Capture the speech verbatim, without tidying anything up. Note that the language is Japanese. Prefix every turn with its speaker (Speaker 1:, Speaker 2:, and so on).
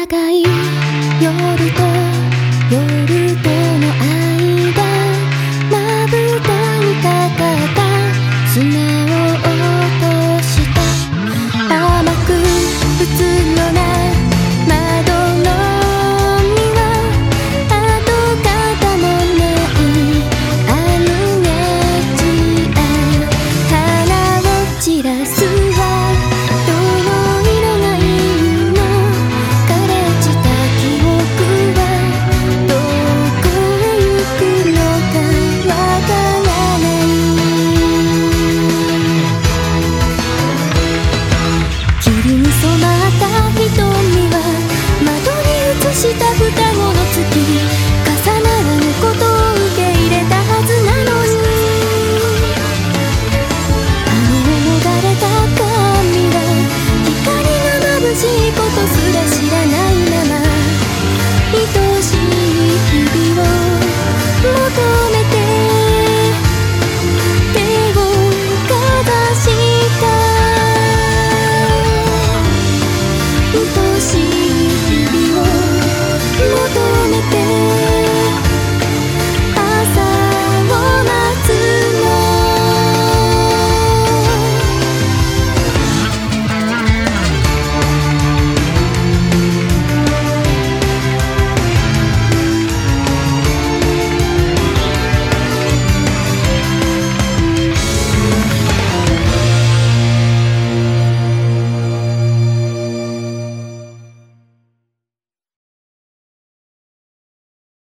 Speaker 1: 長い夜と夜との間、まぶたにかかった砂を落とした。甘くうつろな窓の海は跡形もないアムネチア。花を散らすはどの色がいいの？枯れ散った記憶はどこへ行くのかわからない。霧に染まった瞳は窓に映した双子の月、重ならぬことを受け入れたはずなのに、あのもがれた髪は光が眩しいことすら